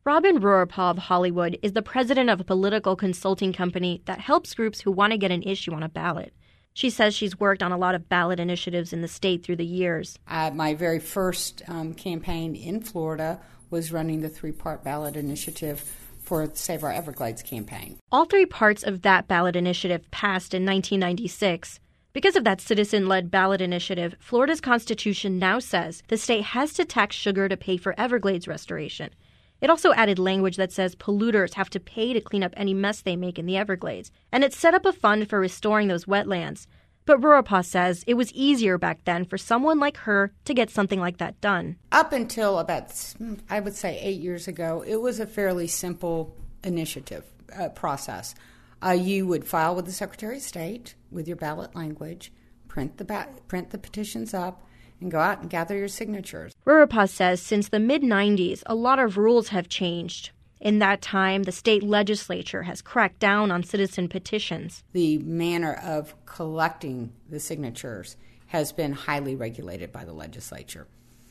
Robin Rurepaw of Hollywood is the president of a political consulting company that helps groups who want to get an issue on a ballot. She says she's worked on a lot of ballot initiatives in the state through the years. My very first campaign in Florida was running the 3-part ballot initiative for the Save Our Everglades campaign. All 3 parts of that ballot initiative passed in 1996. Because of that citizen-led ballot initiative, Florida's Constitution now says the state has to tax sugar to pay for Everglades restoration. It also added language that says polluters have to pay to clean up any mess they make in the Everglades. And it set up a fund for restoring those wetlands. But Rurepaw says it was easier back then for someone like her to get something like that done. Up until about, I would say, 8 years ago, it was a fairly simple initiative process. You would file with the Secretary of State with your ballot language, print the petitions up, and go out and gather your signatures. Rurepaw says since the mid-90s, a lot of rules have changed. In that time, the state legislature has cracked down on citizen petitions. The manner of collecting the signatures has been highly regulated by the legislature,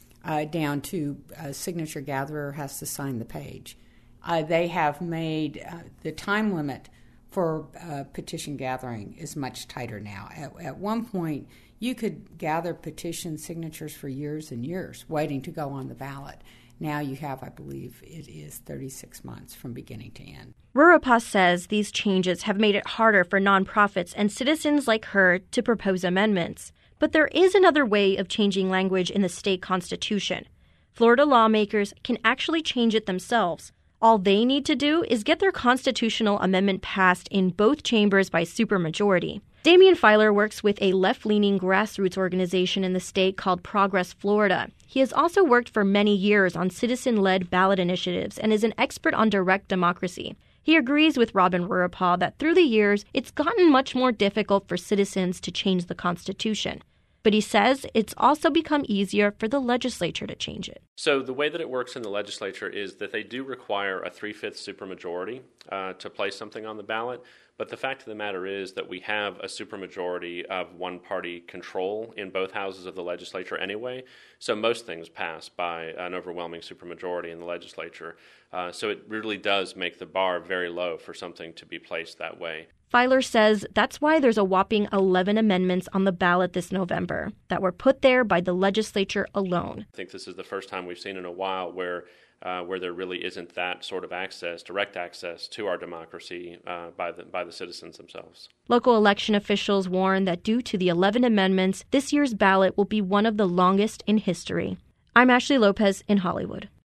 down to a signature gatherer has to sign the page. They have made the time limit for petition gathering is much tighter now. At one point, you could gather petition signatures for years and years waiting to go on the ballot. Now you have, I believe, it is 36 months from beginning to end. Rurepaw says these changes have made it harder for nonprofits and citizens like her to propose amendments. But there is another way of changing language in the state constitution. Florida lawmakers can actually change it themselves. All they need to do is get their constitutional amendment passed in both chambers by supermajority. Damian Filer works with a left-leaning grassroots organization in the state called Progress Florida. He has also worked for many years on citizen-led ballot initiatives and is an expert on direct democracy. He agrees with Robin Rurepaw that through the years, it's gotten much more difficult for citizens to change the Constitution. But he says it's also become easier for the legislature to change it. So the way that it works in the legislature is that they do require a 3/5 supermajority to place something on the ballot. But the fact of the matter is that we have a supermajority of one-party control in both houses of the legislature anyway. So most things pass by an overwhelming supermajority in the legislature. So it really does make the bar very low for something to be placed that way. Filer says that's why there's a whopping 11 amendments on the ballot this November that were put there by the legislature alone. I think this is the first time we've seen in a while where there really isn't that sort of access, direct access to our democracy by the citizens themselves. Local election officials warn that due to the 11 amendments, this year's ballot will be one of the longest in history. I'm Ashley Lopez in Hollywood.